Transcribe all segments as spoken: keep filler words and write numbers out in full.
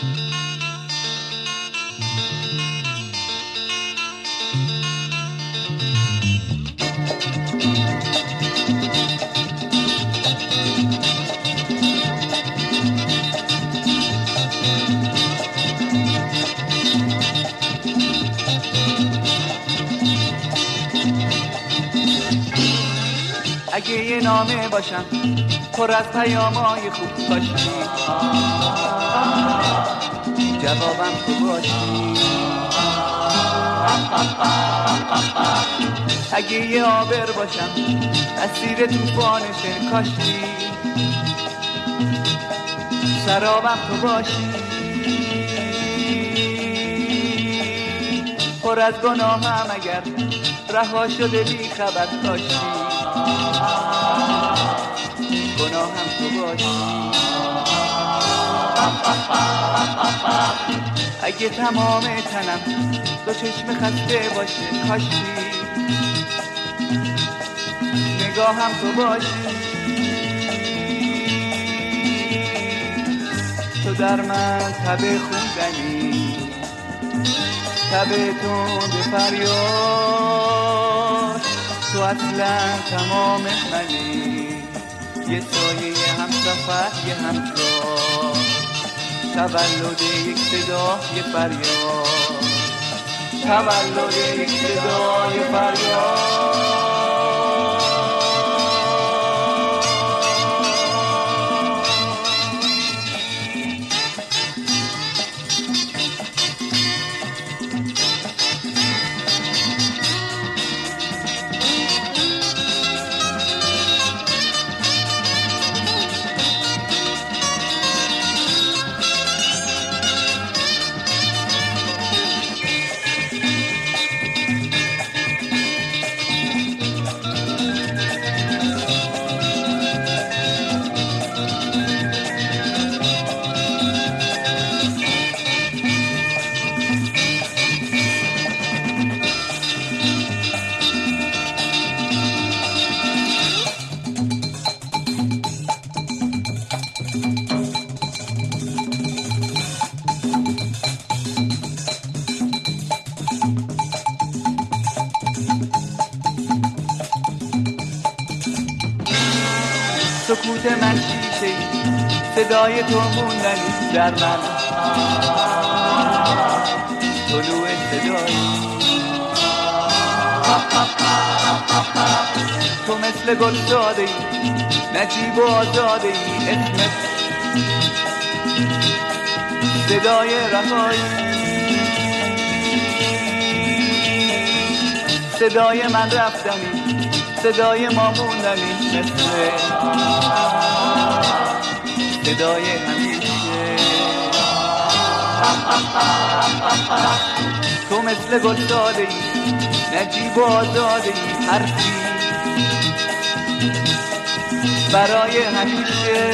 اگه یه نامه باشم پر از پیامای خوب کاشی، جوابم تو باشی. اگه یه آبر باشم اسیر توفان شن کاشی، سرابم تو باشی. پر از گناهم اگر رها شده بی خبر کاشی، گناهم تو باشی. اگه تمام تنم دو چشم خسته باشه کاشی، نگاهم تو باشی. تو در من تب خوندنی، تب تند فریاد، تو اصلا تمام منی. یه سایه هم سفر یه همراه، تولد یک صدا یه فریاد، تولد یک صدا یه فریاد. سکوت من شیشه صدای تو موندنی در من، طلوع صدایی تو مثل گل زاده ای، نجیب و آزاده ای. اسمت صدای رهایی، صدای من رفتنی، صدای ما موندنی. مثل صدای همیشه تو مثل گل زاده ای، نجیب و آزاده ای. حرفی برای همیشه،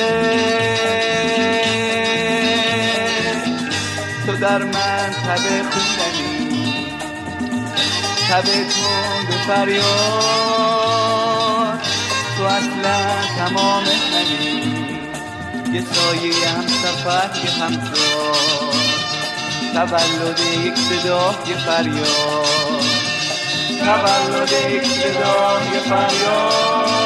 تو در من تب خوندنی، تب تند فریاد، تو اصلا تمام منی. یه سایه هم سفر یه همزاد، تولد یک صدا یه فریاد، تولد یک صدا یه فریاد.